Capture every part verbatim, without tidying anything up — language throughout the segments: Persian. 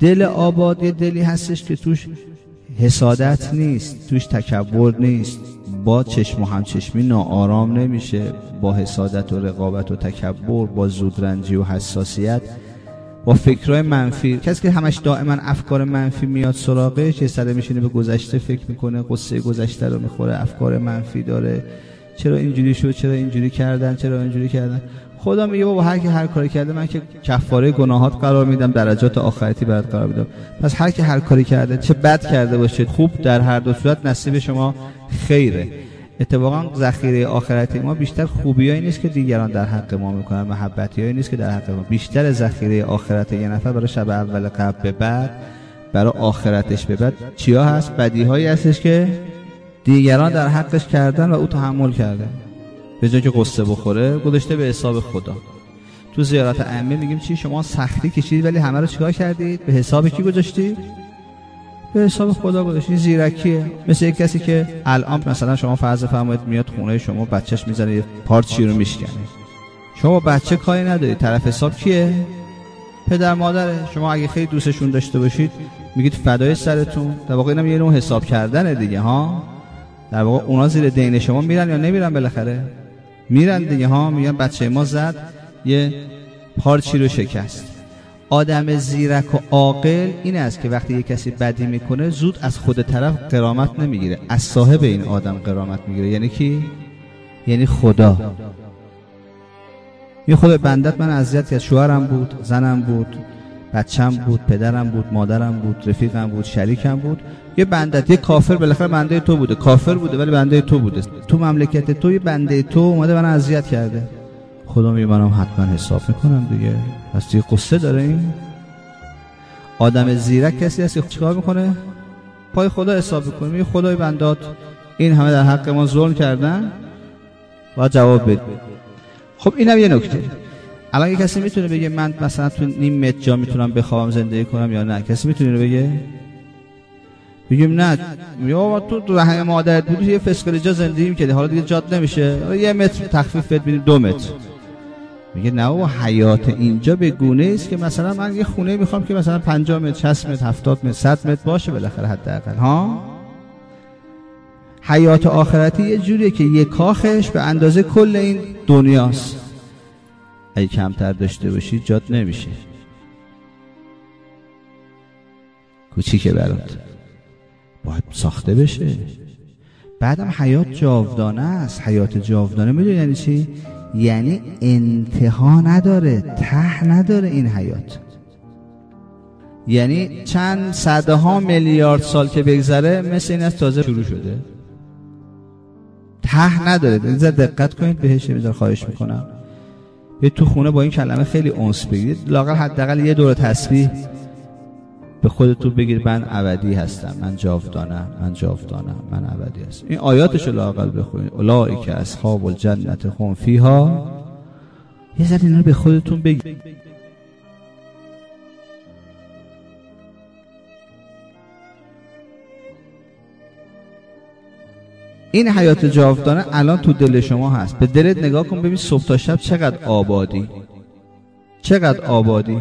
دل آباد یه دلی هستش که توش حسادت نیست، توش تکبر نیست، با چشم و همچشمی ناآرام نمیشه، با حسادت و رقابت و تکبر، با زودرنجی و حساسیت، با فکرهای منفی. کسی که همش دائما افکار منفی میاد سراغش، یه سره میشینه به گذشته فکر میکنه، قصه گذشته رو میخوره، افکار منفی داره، چرا اینجوری شد، چرا اینجوری کردن، چرا اینجوری کردن. خدا میگه بابا هر کی هر کاری کرده من که کفاره گناهات قرار میدم، درجات آخرتی برات قرار میدم. پس هر کی هر کاری کرده، چه بد کرده باشه خوب، در هر دو صورت نصیب شما خیره. اتفاقا ذخیره آخرتی ما بیشتر خوبیایی نیست که دیگران در حق ما میکنن، محبتیایی نیست که در حق ما. بیشتر ذخیره آخرت یه نفر برای شب اول قبل به بعد، برای آخرتش به بعد چیا هست؟ بدیهایی هستش که دیگران در حقش کردن و او تحمل کرده. به جای که قصه بخوره گذاشته به حساب خدا. تو زیارت ائمه میگیم چی؟ شما سختی کشیدید ولی همه رو چیکار کردید؟ به حساب کی گذاشتید؟ به حساب خدا گذاشتید. زیرکیه. مثل یک کسی که الان مثلا شما فرض فرمایید میاد خونه شما، بچهش میزنه یه پارچی رو میشکنه، شما بچه کاری ندارید، طرف حساب کیه؟ پدر مادره. شما اگه خیلی دوستشون داشته باشید میگید فدای سرتون. در واقع اینم یه نوع حساب کردنه دیگه ها. در واقع اونا زیر دین شما میرن یا نمیرن؟ بالاخره میرن دیگه ها. میگن بچه ما زد یه پارچی رو شکست. آدم زیرک و عاقل این است که وقتی یک کسی بدی میکنه زود از خود طرف غرامت نمیگیره، از صاحب این آدم غرامت میگیره. یعنی کی؟ یعنی خدا. یه خود بندت من اذیت کرد، شوهرم بود، زنم بود، بچم بود، پدرم بود، مادرم بود، رفیقم بود، شریکم بود. یه بندت، یه کافر بالاخره بنده تو بوده، کافر بوده ولی بنده تو بوده، تو مملکت تو یه بنده تو اومده من اذیت کرده. خدا میگه منم حتما حساب میکنم دیگه. پس دیگه قصه داره این آدم زیرک کسی هست که چیکار میکنه؟ پای خدا حساب میکنه. میگه خدای بندات این همه در حق ما ظلم کردن و جواب بده. خب اینم یه نکته. الان یه کسی میتونه بگه من مثلا تو نیم متر جا میتونم بخوابم زندگی کنم یا نه؟ کسی میتونه اینو بگه؟ بگیم نه یا تو تو رحم مادرت بودی یه فسقلی جا زندگی میکردی، حالا دیگه جات نمیشه، یه متر تخفیف بد بدیم دو متر. میگه نه و حیات اینجا به گونه است که مثلا من یه خونه میخوام که مثلا پنجاه متر، شصت متر، هفتاد متر، صد متر باشه بالاخره حداقل ها. حیات آخرتی یه جوریه که یک کاخش به اندازه کل این دنیاست. اگه کمتر داشته باشی جات نمیشه، کوچیکه برات، باید ساخته بشه. بعدم حیات جاودانه است. حیات جاودانه میدونی یعنی چی؟ یعنی انتها نداره، ته نداره این حیات. یعنی چند صدها میلیارد سال که بگذره مثل این از تازه شروع شده، ته نداره. بذار دقت کنید بهش، بذار خواهش میکنم. به تو خونه با این کلمه خیلی انس بگیرید، لااقل حداقل یه دور تسبیح به خودتون بگیر من ابدی هستم، من جاودانم، من جاودانم، من ابدی هستم. این آیاتشو لااقل بخونید. اولئک اصحاب الجنة هم فیها. یه ذره اینا رو به خودتون بگید. این حیات جاودانه الان تو دل شما هست. به دلت نگاه کن ببین صبح تا شب چقدر آبادی، چقدر آبادی.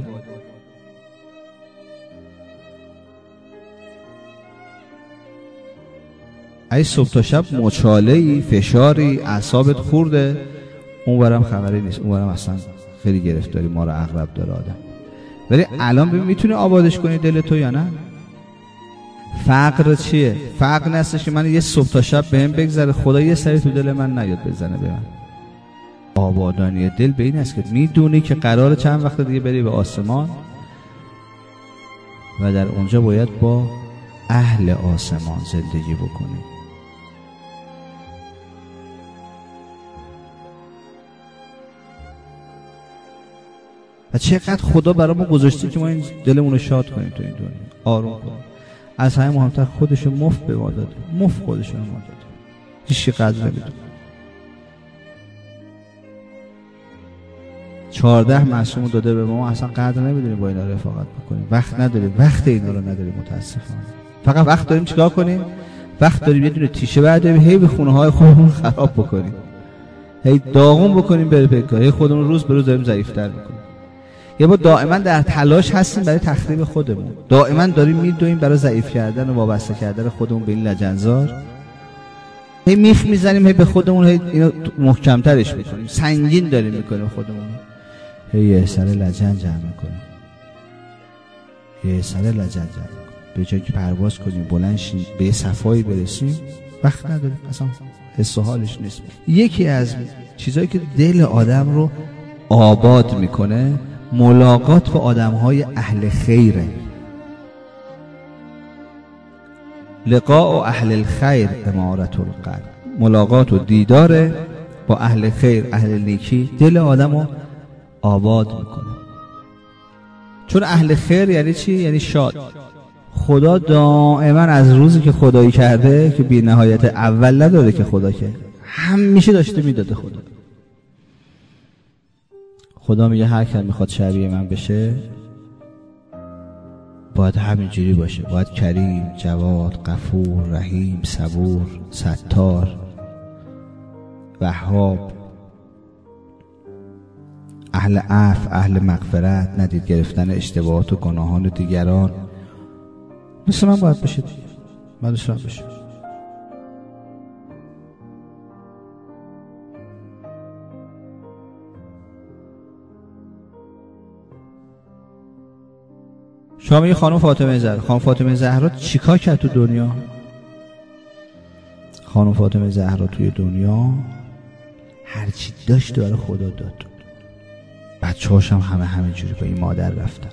ای صبح تا شب مچاله‌ای، فشاری، اعصابت خورده، اونورم خبری نیست، اونورم اصلا خیلی گرفتاری ما رو عقرب داره آدم. ولی الان ببین میتونه آبادش کنی دل تو یا نه؟ فقر چیه؟ فقر نستش که من یه صبح تا شب بهم بگذره خدا یه سری تو دل من نیاد بزنه به من. آبادانی دل به این است که میدونی که قراره چند وقت دیگه بری به آسمان و در اونجا باید با اهل آسمان زندگی بکنی. و چقدر خدا برای ما گذاشته که ما این دلمون رو شاد کنیم تو این دنیا، آروم کنیم. از همه مهمتر خودشو مفت به ما داده، مفت خودشو به ما داده، هیچ قدر نمیدونه. چهارده معصوم داده به ما، اصلا قدر نمیدونیم با اینا رفاقت بکنیم، وقت نداریم، وقت اینا رو نداریم متاسفانه. فقط وقت داریم چیکار کنیم؟ وقت داریم یه دونه تیشه برداریم هی به خونه های خودمون خراب بکنیم، هی داغون بکنیم بره پیکار، هی خودمون روز به روز داریم ضعیف‌تر میکنیم. یه با دائما در تلاش هستیم برای تخریب خودمون، دائما داریم میدویم برای ضعیف کردن و وابسته کردن خودمون به این لجنزار. هی میخ میزنیم، هی به خودمون هی اینو محکمترش میکنیم، سنگین داریم میکنیم خودمون، هی یه سر لجن جمع میکنیم، یه سر لجن جمع میکنیم، به جایی که پرواز کنیم بلند شیم به یه صفایی برسیم وقت نداریم، اصلا حس و حالش نیست. یکی از چیزایی که دل آدم رو آباد میکنه ملاقات با آدمهای اهل خیره. لقاء اهل الخیر امارت القلب، ملاقات و دیدار با اهل خیر، اهل نیکی دل آدم رو آباد میکنه. چون اهل خیر یعنی چی؟ یعنی شاد. خدا دائما از روزی که خدایی کرده که بی نهایت اول نداره که خدا که همیشه داشته میداده. خدا خدا میگه هر کس میخواد شبیه من بشه باید همینجوری باشه، باید کریم، جواد، غفور، رحیم، صبور، ستار، وهاب، اهل عفو، اهل مغفرت، ندید گرفتن اشتباهات و گناهان دیگران. مثل من باید بشه، من مثل من بشه. شما میگه خانم فاطمه زهرا، خانم فاطمه زهرا چیکار کرد تو دنیا؟ خانم فاطمه زهرا توی دنیا هرچی داشت برای خدا داد. بچه‌هاش هم همه همینجوری با این مادر رفتن.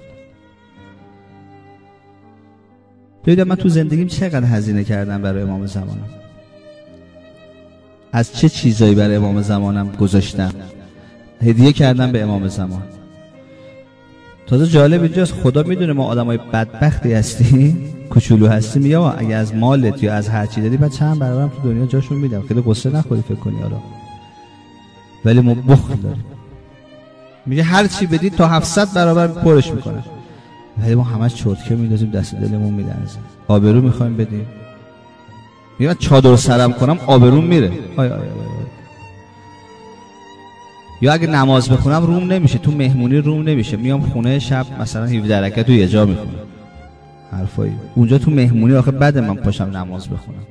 ببینید من تو زندگیم چقدر هزینه کردم برای امام زمانم، از چه چیزایی برای امام زمانم گذاشتم، هدیه کردم به امام زمان. تازه جالب اینجاست خدا میدونه ما آدمای بدبختی هستیم، کوچولو هستیم، یا اگه از مالت یا از هر چی دادی بعد چند برابرم تو دنیا جاشون میدم. خیلی قصه نخوری فکر کنی حالا، ولی ما بخل داریم. میگه هر چی بدید تا هفتصد برابر پرش میکنه، ولی ما همش چرتکه میندازیم دست دلمون میلرزه. آبرو میخوایم بدیم، میگه چادر سرم کنم آبروم میره. آی آی آی آی. یا اگه نماز بخونم روم نمیشه، تو مهمونی روم نمیشه، میام خونه شب مثلا هفده رکعت و یه جا میخونم حرفایی. اونجا تو مهمونی آخه بده من پاشم نماز بخونم.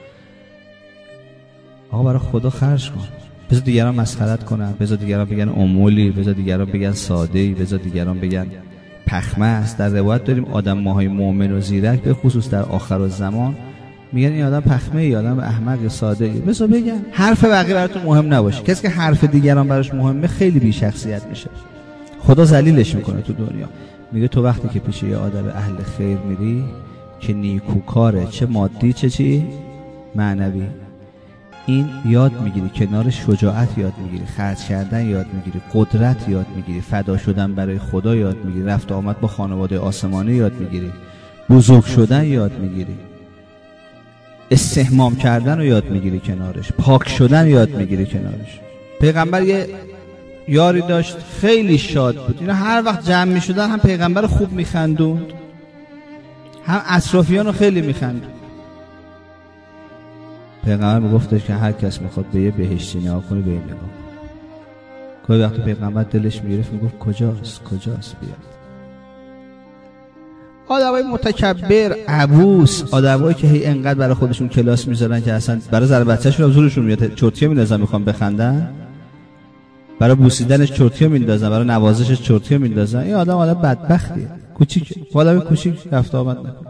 آقا برای خدا خرج کن، بذار دیگران مسخرت کنن، بذار دیگران بگن امولی، بذار دیگران بگن ساده‌ای، بذار دیگران بگن پخمه است. در روایت داریم آدم ماهای مؤمن و زیرک به خصوص در آخر الزمان میگن این آدم پخمه ای، آدم احمق یا ساده ای، بذار بگن. حرف بقیه براتون مهم نباشه. کسی که حرف دیگران براش مهمه خیلی بی شخصیت میشه، خدا ذلیلش میکنه تو دنیا. میگه تو وقتی که پیش یه آدم اهل خیر میری که نیکوکاره، چه مادی چه چی معنوی، این یاد میگیری، کنار شجاعت یاد میگیری، خرج کردن یاد میگیری، قدرت یاد میگیری، فدا شدن برای خدا یاد میگیری، رفت آمد با خانواده آسمانی یاد میگیری، بزرگ شدن یاد میگیری، استحمام کردن رو یاد میگیری کنارش، پاک شدن یاد میگیری کنارش. پیغمبر یه یاری داشت خیلی شاد بود، اینا هر وقت جمع میشدن هم پیغمبر خوب میخندوند هم اطرافیان رو خیلی میخندوند. پیغمبر گفتش که هر کس میخواد به یه بهشتی نگاه کنه به این نگاه کنه. که وقتی پیغمبر دلش میگرفت میگفت کجاست کجاست بیاد. آدمای متکبر، عبوس، آدمایی که هی انقدر برای خودشون کلاس میذارن که اصلا برای زر بچه‌شون هم زورشون میاد، چرتیه میندازن میخوام بخندن، برای بوسیدنش چرتیه میندازن، برای نوازشش چرتیه میندازن. این آدم آدم بدبختیه، کوچیک، آدم کوچیک رفت آمد نکنه.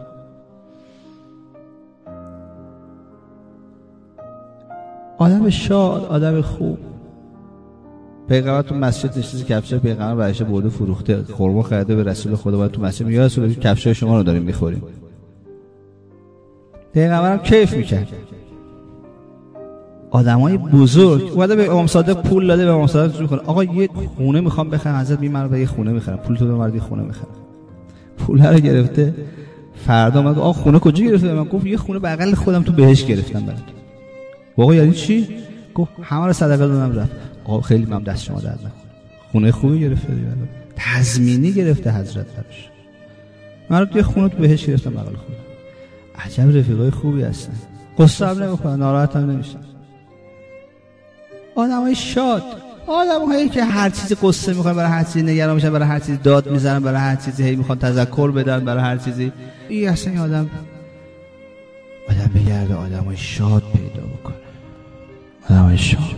آدم شاد، آدم خوب. پیغمبر تو مسجد نشسته، کفشای پیغمبر برایش برده فروخته، خرما خریده به رسول خدا، بعد تو مسجد میگه رسول الله کفشای شما رو داریم میخوریم. پیغمبرم کیف میکرد. آدمای بزرگ اومده به امام صادق پول داده، به امام صادق جور کنه آقا یه خونه میخوام بخرم، حضرت میگه به یه خونه میخرم، پول تو ببر یه خونه میخرم. پول رو گرفته، فردا اومد آقا خونه کجا گرفته؟ من گفت یه خونه بغل خودم تو بهشت گرفتم برات. آقا یعنی چی؟ گفت همه رو صدقه دادم رفت. آقا خیلی ممنون، دست شما درد نکنه. خونه خوبی گرفته دیگه، تضمینی گرفته حضرت براش. من رو یه خونه تو بهشت گرفتم بغل خودم. عجب رفیقای خوبی هستن، قصه هم نمیخورن، ناراحت هم نمیشن. آدمای شاد. آدم‌هایی که هر چیزی قصه می‌خوان، برای هر چیزی نگران میشن، برای هر چیزی داد میزنن، برای هر چیزی هی میخوان تذکر بدن، برای هر چیزی. این اصلا این آدم آدم بگرده آدمای شاد پیدا بکنه، آدمای شاد.